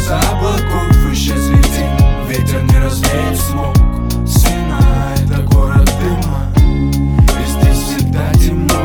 из-за облаков исчезли тень, ветер не развеет смог. Сына, это город дыма, и здесь всегда темно.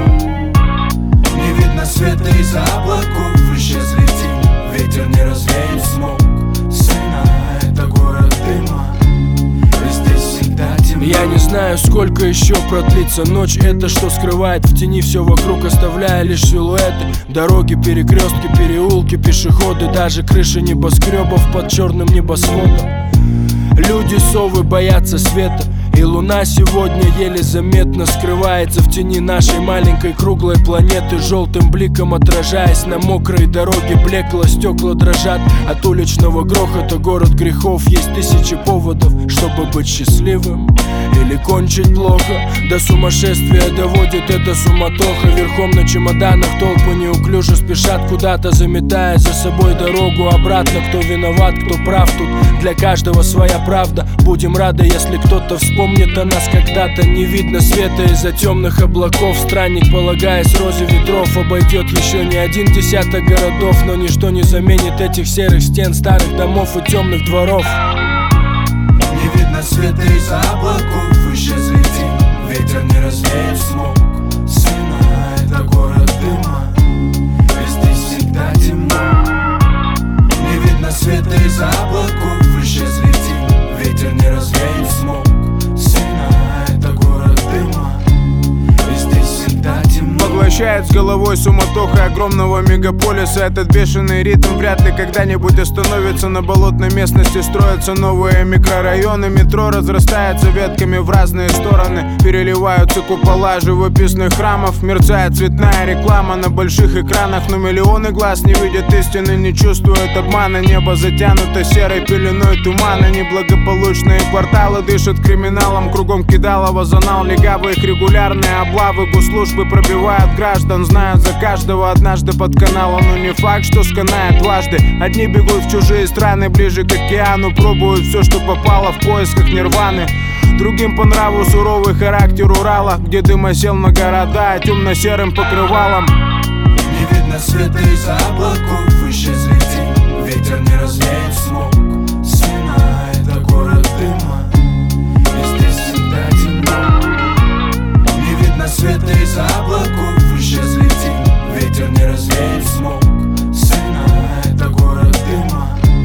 Не видно света из-за облаков исчезли тень, ветер не развеет смог. Сына, это город дыма, и здесь всегда темно. Я не знаю, сколько еще продлится ночь. Это что скрывает в тени все вокруг, оставляя лишь силуэты. Дороги, перекрестки, переулки, пешеходы, даже крыши небоскребов под черным небосводом. Люди, совы боятся света, и луна сегодня еле заметно скрывается в тени нашей маленькой круглой планеты, желтым бликом отражаясь на мокрой дороге. Блекло, стекла дрожат от уличного грохота. Город грехов, есть тысячи поводов, чтобы быть счастливым или кончить плохо. До сумасшествия доводит эта суматоха. Верхом на чемоданах толпы неуклюже спешат куда-то, заметая за собой дорогу обратно. Кто виноват, кто прав, тут для каждого своя правда. Будем рады, если кто-то вспомнит о нас когда-то. Не видно света из-за темных облаков. Странник, полагаясь розе ветров, обойдет еще не один десяток городов. Но ничто не заменит этих серых стен, старых домов и темных дворов. Не видно света из-за облаков исчезли тень, ветер не развеет смог. Сына, это город дыма, и здесь всегда темно. Не видно света из-за облаков исчезли тень, ветер не развеет смог. Сына, это город дыма, и здесь всегда темно. Поглощает с головой суматохой огромного мегаполиса. Этот бешеный ритм вряд ли когда-нибудь остановится. На болотной местности строятся новые микрорайоны. Метро разрастается ветками в разные стороны. Переливаются купола живописных храмов. Мерцает цветная реклама на больших экранах. Но миллионы глаз не видят истины, не чувствуют обмана. Небо затянуто серой пеленой тумана. Неблагополучные кварталы дышат криминалом. Кругом кидалово, зонал, легавые их регулярные облавы. Госслужбы пробивают граждан, знают за каждого однажды под каналом. Но не факт, что сканает дважды. Одни бегут в чужие страны, ближе к океану. Пробуют все, что попало в поисках нирваны. Другим по нраву суровый характер Урала, где дым осел на города темно-серым покрывалом. Не видно света из-за облаков исчезли тень, ветер не развеет смог. Сына, это город дыма, и здесь всегда темно. Не видно света из-за облаков исчезли тень, ветер не развеет смог. Сына, это город дыма,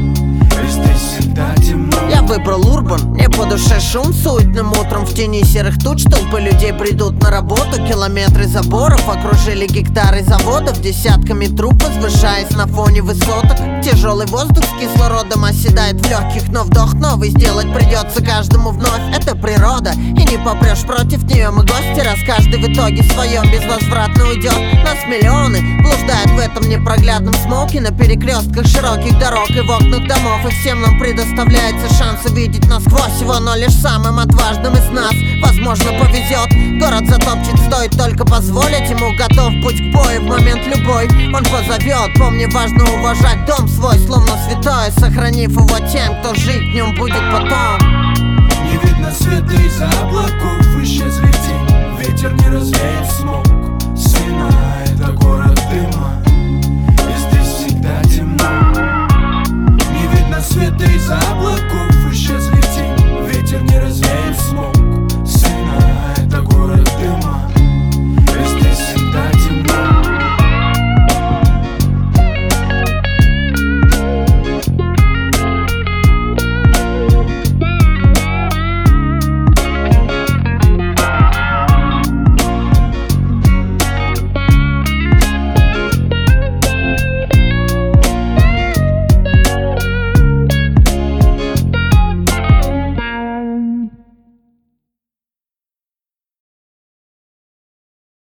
и здесь всегда темно. Я выбрал урбан, мне по душе шум. Суетным утром в тени серых туч толпы людей придут на работу. Километры заборов окружили гектары заводов. Десятками труб, возвышаясь на фоне высоток. Тяжелый воздух с кислородом оседает в легких, но вдох новый сделать придется каждому вновь. Это природа, и не попрешь против нее. Мы гости, раз каждый в итоге в своем безвозвратно уйдет. Нас миллионы блуждают в этом непроглядном смоке. На перекрестках широких дорог и в окнах домов. И всем нам предоставляется шанс увидеть насквозь его. Но лишь самым отважным из нас, возможно, повезет. Город затопчет, стоит только позволить ему. Готов путь к бою в момент любой, он позовет. Помни, важно уважать дом свой, словно святое, сохранив его тем, кто жить в нем будет потом. Не видно света из-за облаков исчезли тень, ветер не развеет смог. Сына, это город дыма, и здесь всегда темно. Не видно света из-за облаков исчезли тень, ветер не развеет.